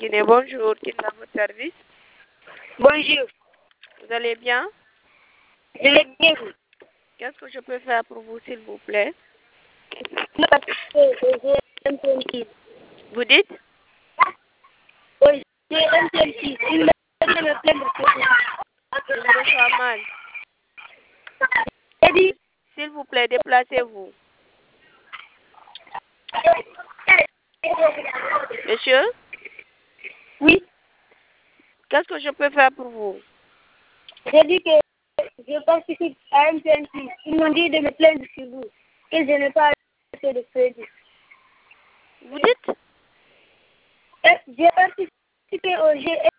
Guinée. Bonjour, qui est à votre service? Bonjour. Vous allez bien? Je vais bien. Qu'est-ce que je peux faire pour vous, s'il vous plaît? Vous dites? Oui, j'ai un petit. Il m'a me plaindre. Je vous reçois mal. S'il vous plaît, déplacez-vous. Monsieur? Oui, Qu'est-ce que je peux faire pour vous? j'ai dit que je participe à un PNC. Ils m'ont dit de me plaindre sur vous, que je n'ai pas assez de crédit. Vous dites? J'ai participé au GF.